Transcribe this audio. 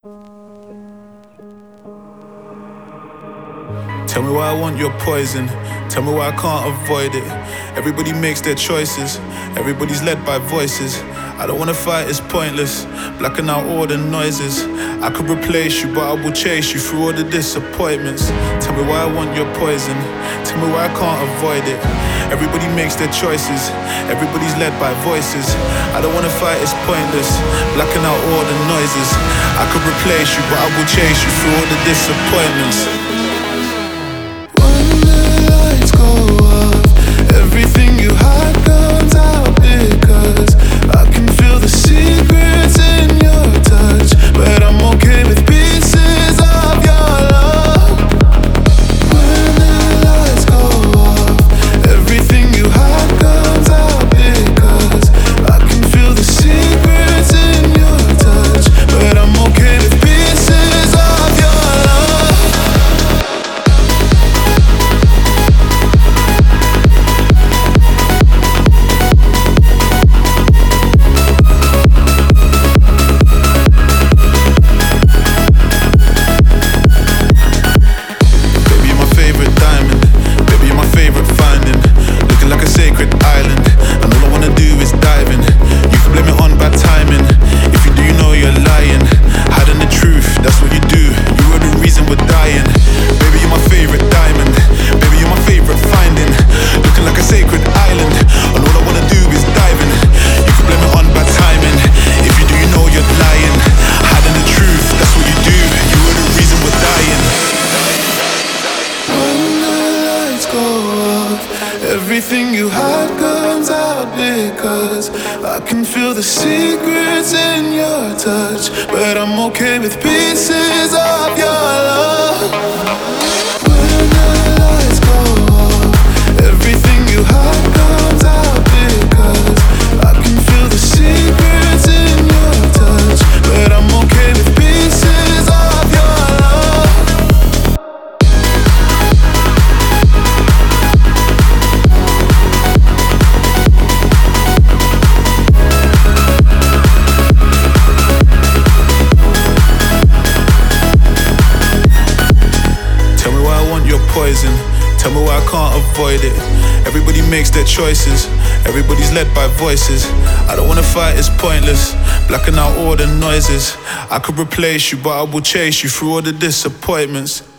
Tell me why I want your poison. Tell me why I can't avoid it. Everybody makes their choices. Everybody's led by voices. I don't wanna fight, it's pointless. Blacking out all the noises. I could replace you, but I will chase you through all the disappointments. Tell me why I want your poison. Tell me why I can't avoid it. Everybody makes their choices. Everybody's led by voices. I don't wanna fight, it's pointless. Blacking out all the noises. I could replace you, but I will chase you through all the disappointments. Everything you hide comes out because I can feel the secrets in your touch, but I'm okay with pieces of your love. When the lights go off, everything you hide comes out because I can feel the secrets in your touch, but I'm okay with pieces of your love. Everything you hide comes out because I can feel the secrets in your touch, but I'm okay with pieces of your love. When the lights go off, everything you hide comes out because I can feel the secrets in your touch, but I'm okay with pieces of your love. Poison. Tell me why I can't avoid it. Everybody makes their choices. Everybody's led by voices. I don't wanna fight, it's pointless. Blacking out all the noises. I could replace you, but I will chase you through all the disappointments.